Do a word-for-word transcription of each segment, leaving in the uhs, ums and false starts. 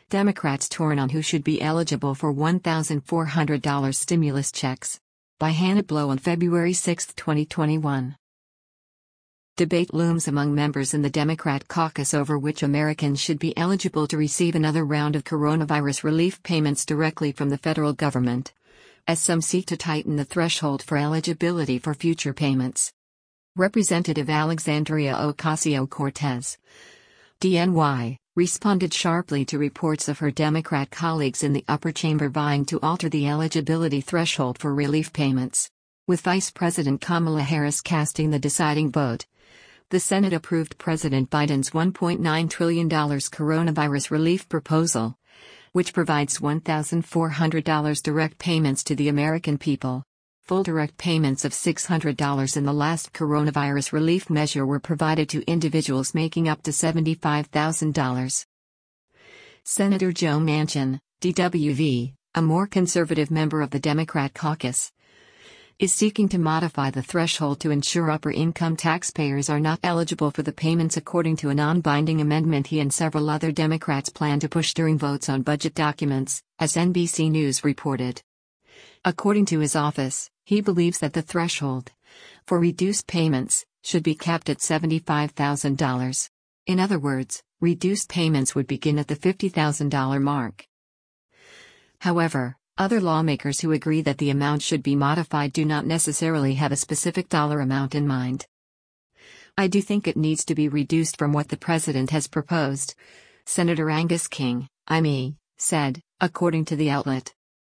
Democrats torn on who should be eligible for one thousand four hundred dollars stimulus checks. By Hannah Blow on February sixth, twenty twenty-one. Debate looms among members in the Democrat caucus over which Americans should be eligible to receive another round of coronavirus relief payments directly from the federal government, as some seek to tighten the threshold for eligibility for future payments. Representative Alexandria Ocasio-Cortez, D N Y, responded sharply to reports of her Democrat colleagues in the upper chamber vying to alter the eligibility threshold for relief payments. With Vice President Kamala Harris casting the deciding vote, the Senate approved President Biden's one point nine trillion dollars coronavirus relief proposal, which provides one thousand four hundred dollars direct payments to the American people. Full direct payments of six hundred dollars in the last coronavirus relief measure were provided to individuals making up to seventy-five thousand dollars. Senator Joe Manchin, D W V, a more conservative member of the Democrat caucus, is seeking to modify the threshold to ensure upper-income taxpayers are not eligible for the payments according to a non-binding amendment he and several other Democrats plan to push during votes on budget documents, as N B C News reported. According to his office, he believes that the threshold for reduced payments should be capped at seventy-five thousand dollars. In other words, reduced payments would begin at the fifty thousand dollars mark. However, other lawmakers who agree that the amount should be modified do not necessarily have a specific dollar amount in mind. I do think it needs to be reduced from what the president has proposed, Senator Angus King, I M E, said, according to the outlet.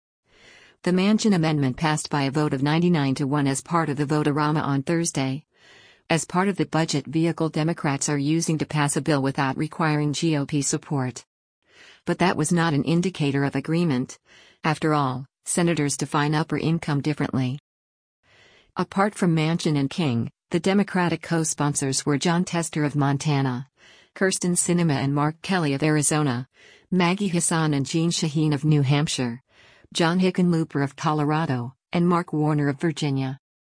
The Manchin amendment passed by a vote of ninety-nine to one as part of the vote-a-rama on Thursday. As part of the budget vehicle Democrats are using to pass a bill without requiring G O P support. But that was not an indicator of agreement. After all, senators define upper income differently. Apart from Manchin and King, the Democratic co-sponsors were Jon Tester of Montana, Kyrsten Sinema and Mark Kelly of Arizona, Maggie Hassan and Jeanne Shaheen of New Hampshire, John Hickenlooper of Colorado, and Mark Warner of Virginia.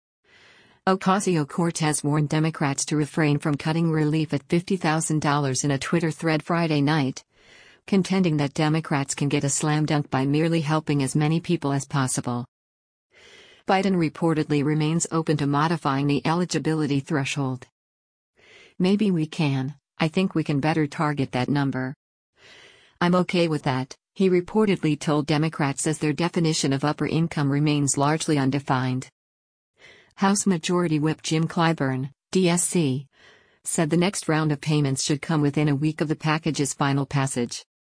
Ocasio-Cortez warned Democrats to refrain from cutting relief at fifty thousand dollars in a Twitter thread Friday night, contending that Democrats can get a slam dunk by merely helping as many people as possible. Biden reportedly remains open to modifying the eligibility threshold. Maybe we can, I think we can better target that number. I'm okay with that, he reportedly told Democrats as their definition of upper income remains largely undefined. House Majority Whip Jim Clyburn, D S C, said the next round of payments should come within a week of the package's final passage.